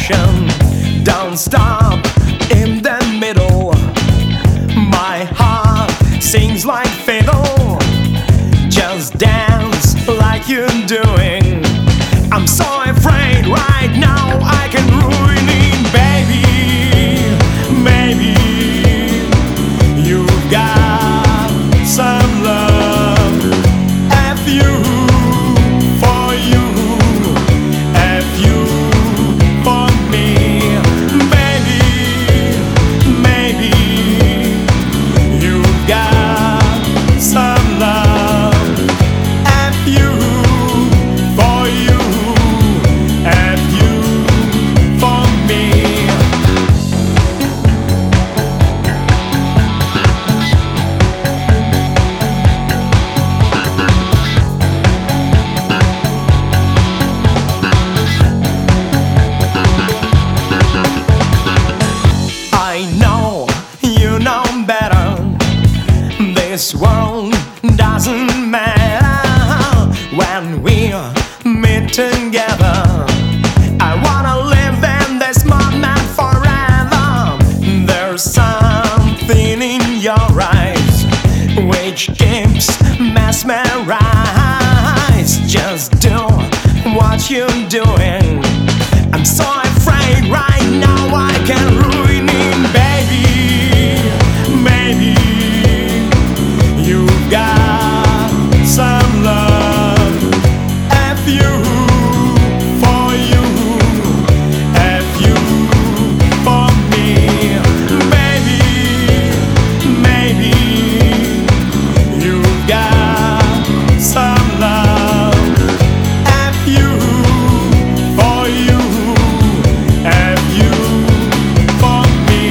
motion. Don't stop in the middle. My heart sings like fiddle. Just dance like you're doing. I'm so afraid right now I can ruin it, baby. Maybe you've got some love. F you for you, F you for me. Maybe you've got some love. F you for you, F you for me. I know you know better. This world doesn't matter when we meet together. I wanna live in this moment forever. There's something in your eyes which keeps mesmerized. Just do what you're doing. I'm so afraid right now I can ruin it, baby. Maybe you've got some love. F you for you, F you for me. Maybe you've got some love. F you for you, F you for me.